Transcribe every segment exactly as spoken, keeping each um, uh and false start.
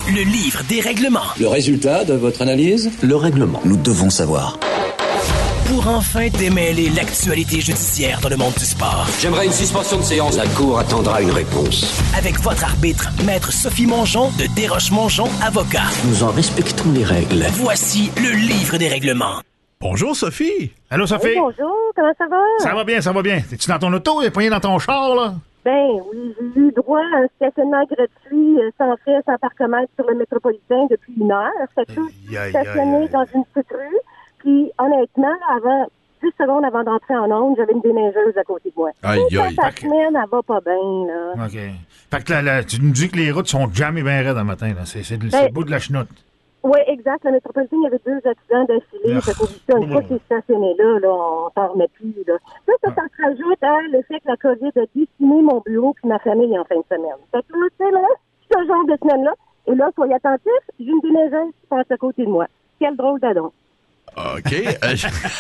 Le livre des règlements. Le résultat de votre analyse? Le règlement. Nous devons savoir. Pour enfin démêler l'actualité judiciaire dans le monde du sport. J'aimerais une suspension de séance. La Cour attendra une réponse. Avec votre arbitre, Maître Sophie Mongeon de Desroches-Mongeon, avocat. Nous en respectons les règles. Voici le livre des règlements. Bonjour, Sophie. Allô, Sophie. Oui, bonjour, comment ça va? Ça va bien, ça va bien. Es-tu dans ton auto? T'es poigné dans ton char, là? Ben oui, j'ai eu droit à un stationnement gratuit euh, sans frais, sans parcomètre sur le métropolitain depuis une heure. Fait que je suis stationné dans une petite rue. Puis, honnêtement, avant, dix secondes avant d'entrer en onde, j'avais une déneigeuse à côté de moi. Aïe, aïe. Ta semaine, elle va pas bien, là. OK. Fait que là, là, tu nous dis que les routes sont jamais bien raides le matin, là. C'est, c'est, c'est ben, le bout de la chenoute. Oui, exact. Le métropolitain, il y avait deux accidents d'affilée. Fait qu'au ça, une fois qu'il est stationné là, là, on s'en remet plus, là. Là, ça s'en rajoute à le fait que la COVID a décimé mon bureau puis ma famille en fin de semaine. Fait que là, tu sais, là, ce genre de semaine-là. Et là, soyez attentifs, j'ai une déneigeuse qui passe à côté de moi. Quel drôle d'adon. OK. Euh,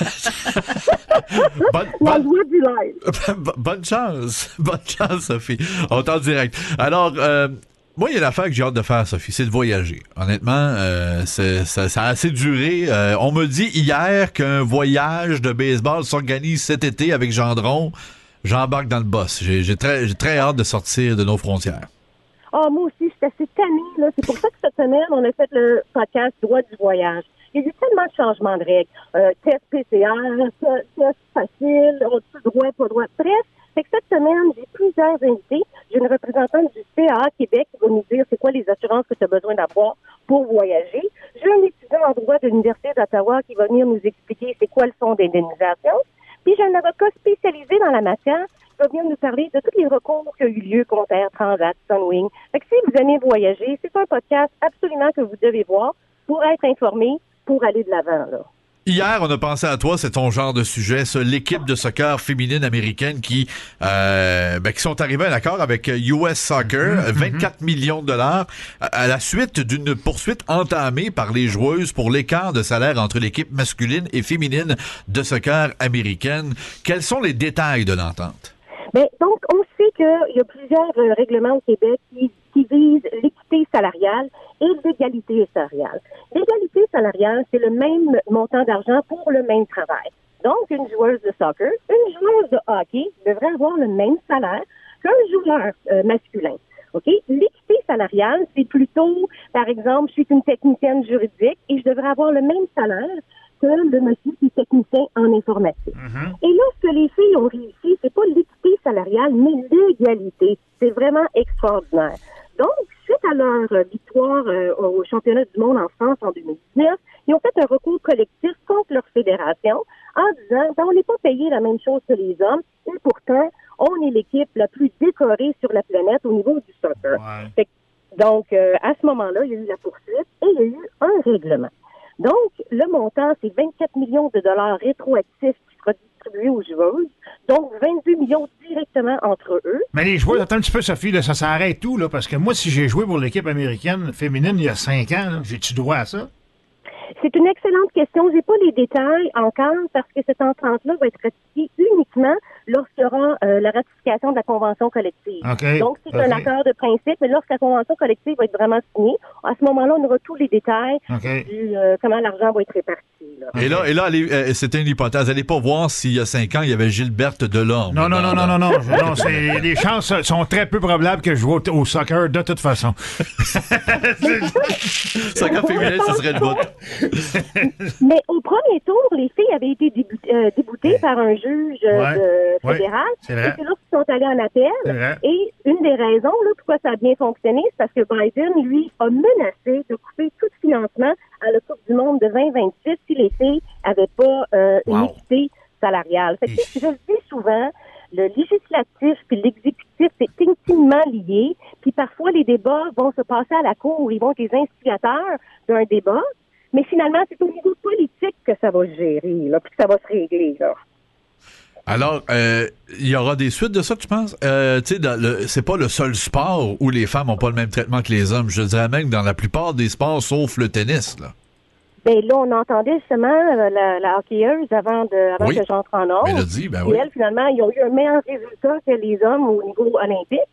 bonne, La bonne, joie du live. bonne chance. Bonne chance, Sophie. On t'en direct. Alors, euh, moi, il y a une affaire que j'ai hâte de faire, Sophie, c'est de voyager. Honnêtement, euh, c'est, ça, ça a assez duré. Euh, on me dit hier qu'un voyage de baseball s'organise cet été avec Gendron. J'embarque dans le boss. J'ai, j'ai, très, j'ai très hâte de sortir de nos frontières. Ah, oh, moi aussi, je suis assez tannée, là. C'est pour ça que cette semaine, on a fait le podcast Droit du voyage. Il y a eu tellement de changements de règles. Euh, test P C R, test facile, on-dessus droit, pas droit. Bref, fait que cette semaine, j'ai plusieurs invités. J'ai une représentante du C A A Québec qui va nous dire c'est quoi les assurances que tu as besoin d'avoir pour voyager. J'ai un étudiant en droit de l'Université d'Ottawa qui va venir nous expliquer c'est quoi le fonds d'indemnisation. Puis j'ai un avocat spécialisé dans la matière qui va venir nous parler de tous les recours qui ont eu lieu contre Air Transat, Sunwing. Fait que si vous aimez voyager, c'est un podcast absolument que vous devez voir pour être informé, pour aller de l'avant, là. Hier, on a pensé à toi, c'est ton genre de sujet, ça, l'équipe de soccer féminine américaine qui, euh, ben, qui sont arrivés à un accord avec U S Soccer, mm-hmm. vingt-quatre millions de dollars, à la suite d'une poursuite entamée par les joueuses pour l'écart de salaire entre l'équipe masculine et féminine de soccer américaine. Quels sont les détails de l'entente? Bien, donc, on sait qu'il y a plusieurs euh, règlements au Québec qui, qui visent l'équité salariale et l'égalité salariale. L'égalité salariale, c'est le même montant d'argent pour le même travail. Donc, une joueuse de soccer, une joueuse de hockey devrait avoir le même salaire qu'un joueur euh, masculin. OK? L'équité salariale, c'est plutôt, par exemple, je suis une technicienne juridique et je devrais avoir le même salaire que le monsieur qui est technicien en informatique. Mm-hmm. Et là, ce que les filles ont réussi, c'est pas l'équité salariale, mais l'égalité. C'est vraiment extraordinaire. Donc, suite à leur victoire euh, au championnat du monde en France en deux mille dix-neuf, ils ont fait un recours collectif contre leur fédération en disant, ben, on n'est pas payé la même chose que les hommes et pourtant, on est l'équipe la plus décorée sur la planète au niveau du soccer. Ouais. Fait que, donc, euh, à ce moment-là, il y a eu la poursuite et il y a eu un règlement. Donc, le montant, c'est vingt-quatre millions de dollars rétroactifs qui sera distribué aux joueuses. Donc, vingt-deux millions directement entre eux. Mais les joueurs, attends un petit peu, Sophie, là, ça s'arrête tout, là, parce que moi, si j'ai joué pour l'équipe américaine féminine il y a cinq ans, là, j'ai-tu droit à ça? C'est une excellente question. J'ai pas les détails encore parce que cette entente-là va être ratifiée uniquement lorsqu'il y aura euh, la ratification de la convention collective. Okay. Donc, c'est okay. un accord de principe, mais lorsque la convention collective va être vraiment signée, à ce moment-là, on aura tous les détails okay. du euh, comment l'argent va être réparti. Là. Et là, et là allez, euh, c'était une hypothèse. Allez pas voir s'il y a cinq ans, il y avait Gilberte Delorme. Non, non, non, non, non, non. non c'est, les chances sont très peu probables que je joue au, au soccer de toute façon. Soccer féminin, ce serait le bout. Mais au premier tour, les filles avaient été début, euh, déboutées ouais. par un juge euh, ouais. de, fédéral. Ouais. C'est vrai. Et c'est là qu'ils sont allés en appel. Et une des raisons là, pourquoi ça a bien fonctionné, c'est parce que Biden, lui, a menacé de couper tout financement à la Coupe du monde de vingt vingt-six si les filles n'avaient pas euh, wow. une équité salariale. Fait que, je le dis souvent, le législatif puis l'exécutif, c'est intimement lié. Puis parfois, les débats vont se passer à la cour. Ils vont être les instigateurs d'un débat. Mais finalement, c'est au niveau politique que ça va se gérer, là, puis que ça va se régler, là. Alors, euh, il y aura des suites de ça, tu penses? Euh, tu sais, c'est pas le seul sport où les femmes n'ont pas le même traitement que les hommes. Je dirais même dans la plupart des sports, sauf le tennis, là. Ben là, on entendait justement euh, la, la hockeyeuse avant, de, avant oui. que j'entre en ordre. Elle a dit, ben et oui. elle, finalement, ils ont eu un meilleur résultat que les hommes au niveau olympique.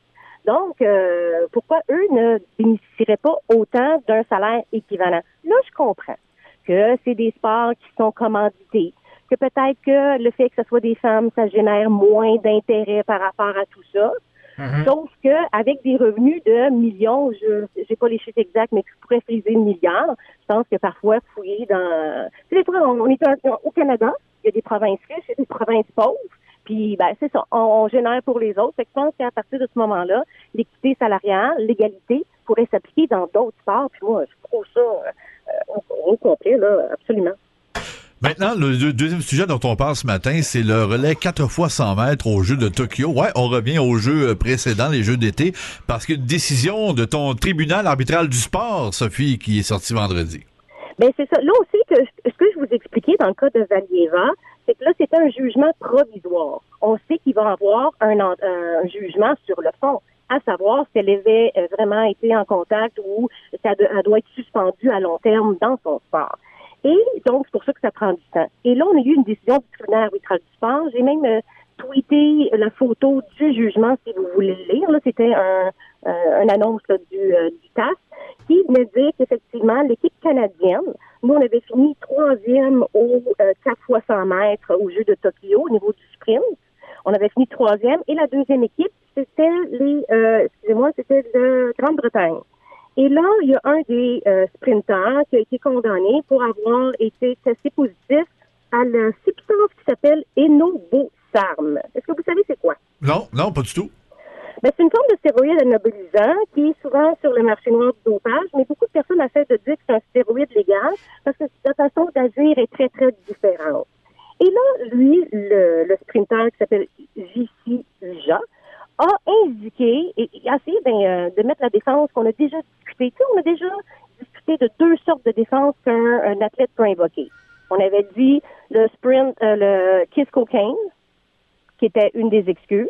Donc, euh, pourquoi eux ne bénéficieraient pas autant d'un salaire équivalent? Là, je comprends que c'est des sports qui sont commandités, que peut-être que le fait que ce soit des femmes, ça génère moins d'intérêt par rapport à tout ça. Mm-hmm. Sauf que avec des revenus de millions, je j'ai pas les chiffres exacts, mais je pourrais friser le milliard. Je pense que parfois fouiller dans, tu sais, des fois on, on est au Canada, il y a des provinces riches, il y a des provinces pauvres. Puis, ben, c'est ça, on, on génère pour les autres. Fait que je pense qu'à partir de ce moment-là, l'équité salariale, l'égalité pourrait s'appliquer dans d'autres sports. Puis moi, je trouve ça euh, au, au complet, là, absolument. Maintenant, le deuxième sujet dont on parle ce matin, c'est le relais quatre fois cent mètres aux Jeux de Tokyo. Ouais, on revient aux Jeux précédents, les Jeux d'été, parce qu'une décision de ton tribunal arbitral du sport, Sophie, qui est sortie vendredi. Ben c'est ça. Là aussi, que ce que je vous expliquais dans le cas de Valieva, c'est que là, c'était un jugement provisoire. On sait qu'il va y avoir un, un jugement sur le fond, à savoir si elle avait vraiment été en contact ou si elle, elle doit être suspendue à long terme dans son sport. Et donc, c'est pour ça que ça prend du temps. Et là, on a eu une décision du tribunal arbitral du sport. J'ai même euh, tweeté la photo du jugement, si vous voulez le lire. Là, c'était un, euh, une annonce là, du, euh, du T A S qui venait dire qu'effectivement, l'équipe canadienne, nous, on avait fini troisième au euh, quatre fois cent mètres au Jeux de Tokyo, au niveau du sprint. On avait fini troisième. Et la deuxième équipe, c'était les, euh, excusez-moi, c'était de Grande-Bretagne. Et là, il y a un des euh, sprinteurs qui a été condamné pour avoir été testé positif à la substance qui s'appelle énobosarm. Est-ce que vous savez c'est quoi? Non, non, pas du tout. Ben, c'est une forme de stéroïde anabolisant qui est souvent sur le marché noir du dopage, mais beaucoup de personnes essaient de dire que c'est un stéroïde légal parce que la façon d'agir est très, très différente. Et là, lui, le, le sprinteur qui s'appelle J C J A, a indiqué et a essayé ben, euh, de mettre la défense qu'on a déjà discuté. Tu sais, on a déjà discuté de deux sortes de défense qu'un un athlète peut invoquer. On avait dit le sprint, euh, le kiss cocaine, qui était une des excuses.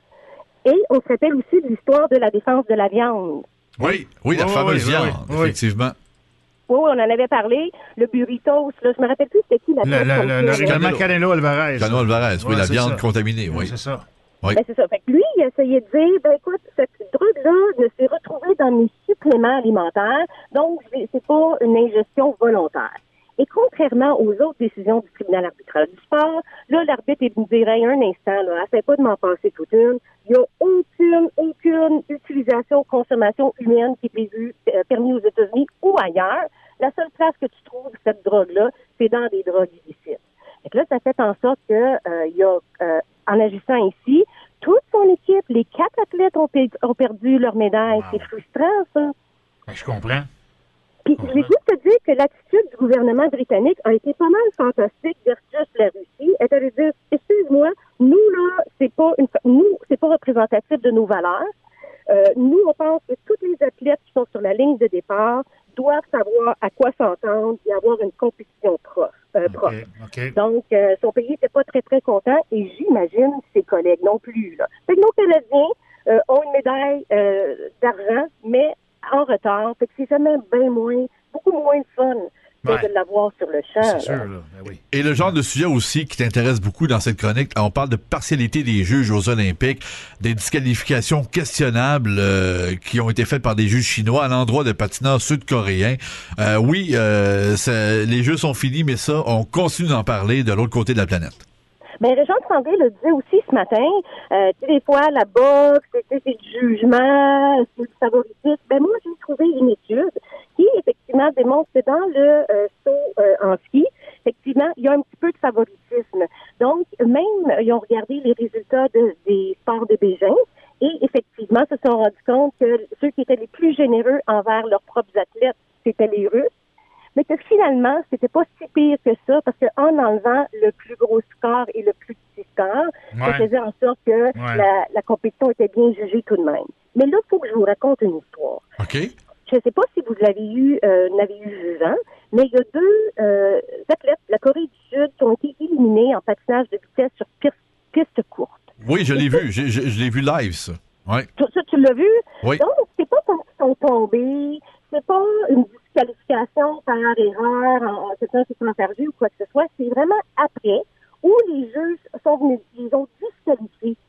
Et on se rappelle aussi de l'histoire de la défense de la viande. Oui, oui, la oh, fameuse oui, viande, oui, effectivement. Oui, oui, on en avait parlé. Le burritos, là, je me rappelle plus c'était qui la le, le, le, le Canelo Alvarez. Canelo Alvarez, oui, ouais, la viande ça. contaminée, oui. oui. C'est ça. Oui. Ben, c'est ça. Fait que lui, il essayait de dire, ben écoute, cette drogue-là ne s'est retrouvée dans mes suppléments alimentaires, donc c'est pas une ingestion volontaire. Et contrairement aux autres décisions du tribunal arbitral du sport, là, l'arbitre, il me dirait un instant, là, essaie pas de m'en passer toute une. Il n'y a aucune, aucune utilisation, consommation humaine qui est prévue, euh, permis aux États-Unis ou ailleurs. La seule place que tu trouves cette drogue-là, c'est dans des drogues illicites. Et là, ça fait en sorte que euh, il y a, euh, en agissant ici, toute son équipe, les quatre athlètes ont, pe- ont perdu leur médaille. Wow. C'est frustrant, ça. Ben, je comprends. Puis, je vais juste te dire que l'attitude du gouvernement britannique a été pas mal fantastique versus la Russie. Elle allait dire, excuse-moi, nous, là, c'est pas une, nous, c'est pas représentatif de nos valeurs. Euh, nous, on pense que tous les athlètes qui sont sur la ligne de départ doivent savoir à quoi s'entendre et avoir une compétition proche. Euh, proche. Okay, okay. Donc, euh, son pays n'était pas très, très content et j'imagine ses collègues non plus. Là. Fait que nos Canadiens euh, ont une médaille euh, d'argent, mais en retard. Fait que c'est jamais bien moins, beaucoup moins de fun ouais. que de l'avoir sur le champ. C'est sûr, là. Ben oui. Et le genre de sujet aussi qui t'intéresse beaucoup dans cette chronique, on parle de partialité des juges aux Olympiques, des disqualifications questionnables euh, qui ont été faites par des juges chinois à l'endroit de patineurs sud-coréens. Euh, oui, euh, les jeux sont finis, mais ça, on continue d'en parler de l'autre côté de la planète. Ben, Régent Tremblay le disait aussi ce matin. Euh, tu sais, des fois, la boxe, c'est du jugement, c'est du favoritisme. Ben, moi, j'ai trouvé une étude qui, effectivement, démontre que dans le euh, saut euh, en ski, effectivement, il y a un petit peu de favoritisme. Donc, même, ils ont regardé les résultats de, des sports de Beijing et, effectivement, se sont rendus compte que ceux qui étaient les plus généreux envers leurs propres athlètes, c'était les Russes. Mais que finalement, c'était pas si pire que ça, parce qu'en enlevant le plus gros score et le plus petit score, ouais. ça faisait en sorte que ouais. la, la compétition était bien jugée tout de même. Mais là, il faut que je vous raconte une histoire. OK. Je ne sais pas si vous l'avez eu, euh, n'avez eu vivant, mais il y a deux euh, athlètes de la Corée du Sud qui ont été éliminés en patinage de vitesse sur piste, piste courte. Oui, je l'ai vu. Je, je, je l'ai vu live, ça. Ouais. Ça, ça tu l'as vu? Oui. Donc, c'est pas comme ils sont tombés, c'est pas une disqualification par erreur, en, en quelqu'un qui s'est enfergé ou quoi que ce soit. C'est vraiment après où les juges sont venus, ils ont disqualifié.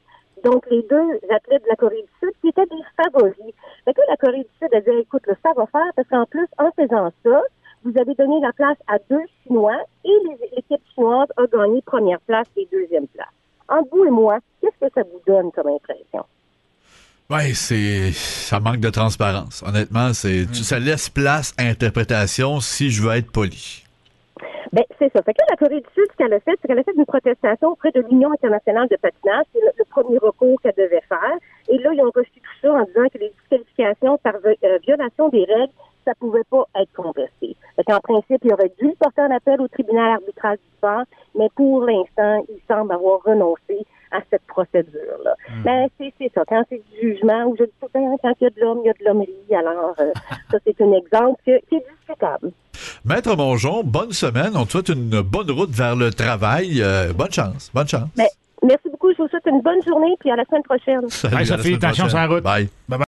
Donc, les deux athlètes de la Corée du Sud qui étaient des favoris. Fait que la Corée du Sud a dit, écoute, ça va faire parce qu'en plus, en faisant ça, vous avez donné la place à deux Chinois et les, l'équipe chinoise a gagné première place et deuxième place. Entre vous et moi, qu'est-ce que ça vous donne comme impression? Ouais, c'est ça manque de transparence. Honnêtement, c'est mmh. ça laisse place à interprétation si je veux être poli. Ben, c'est ça. Fait que la Corée du Sud, ce qu'elle a fait, c'est qu'elle a fait une protestation auprès de l'Union internationale de patinage. C'est le, le premier recours qu'elle devait faire. Et là, ils ont reçu tout ça en disant que les disqualifications par euh, violation des règles, ça pouvait pas être contesté. Fait qu'en principe, il aurait dû porter un appel au tribunal arbitral du sport, mais pour l'instant, il semble avoir renoncé à cette procédure-là. Mmh. Mais c'est, c'est ça. Quand c'est du jugement, ou je dis tout le temps, quand il y a de l'homme, il y a de l'hommerie. Alors, euh, ça, c'est un exemple que, qui est discutable. Maître Mongeon, bonne semaine. On te souhaite une bonne route vers le travail. Euh, bonne chance. Bonne chance. Ben, merci beaucoup. Je vous souhaite une bonne journée, puis à la semaine prochaine. Salut, hey, Sophie, attention sur la route. Bye. Bye-bye.